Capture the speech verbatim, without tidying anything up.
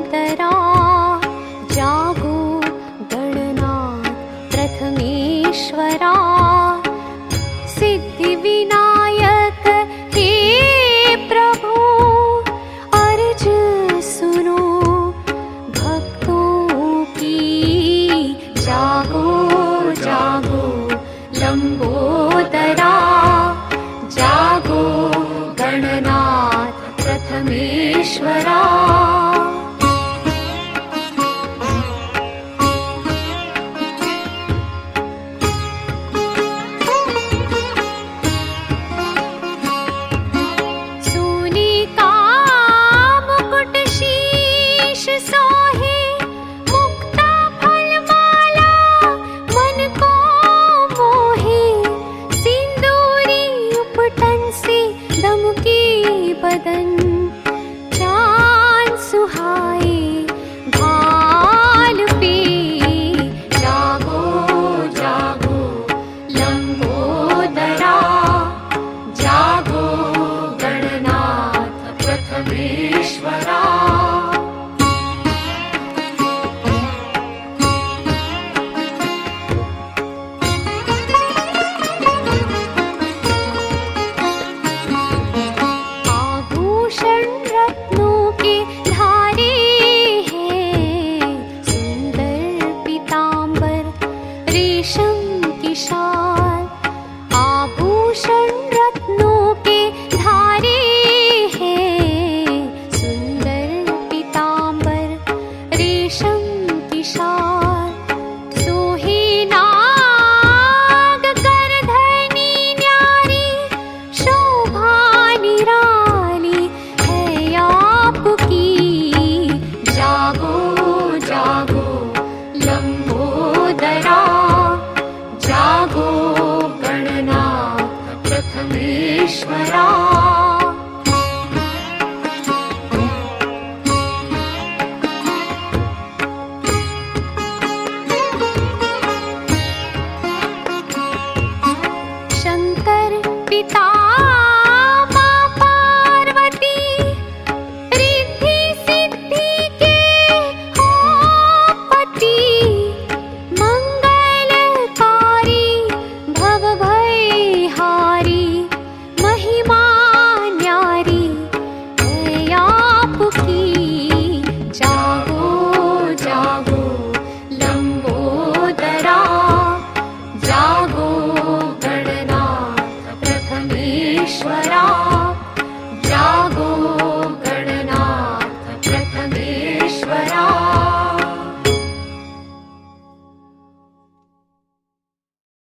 लंबोदरा जागो गणनाथ प्रथमेश्वरा सिद्धि विनायक हे प्रभु अर्ज सुनो भक्तों की जागो जागो लंबोदरा जागो गणनाथ प्रथमेश्वरा सोने का मुकुट शीश सोहे मुक्ता फलमाला मन को मोहे सिंदूरी उपटन से दमके बदन चांद सुहाए